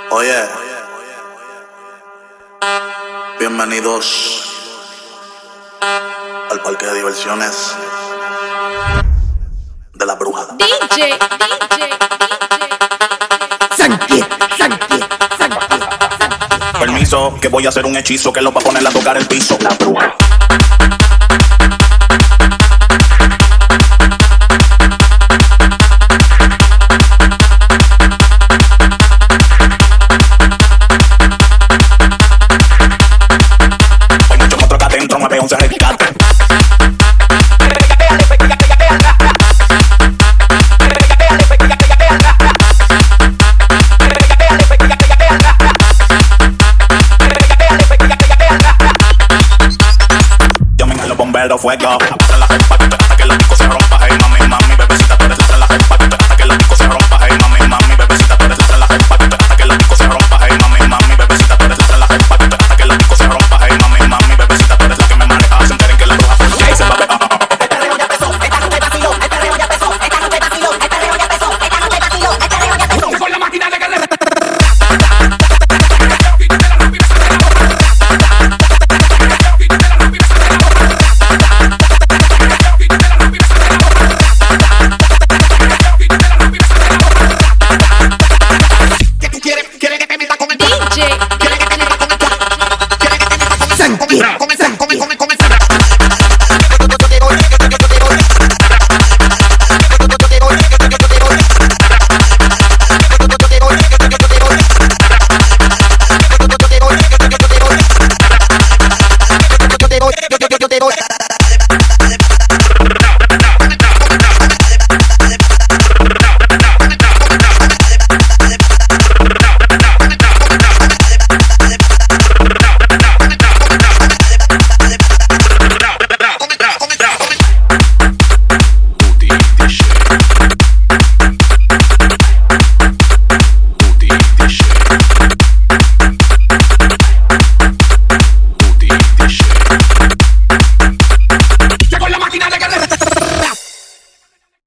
Oye, bienvenidos al parque de diversiones de la bruja. DJ. Permiso, que voy a hacer un hechizo que lo va a poner a tocar el piso. La bruja. Hay muchos monstruos acá adentro, 911 rescate. Llamen a los bomberos, fuego. Abran la jefa hasta que la disco se rompa. Hey, mami.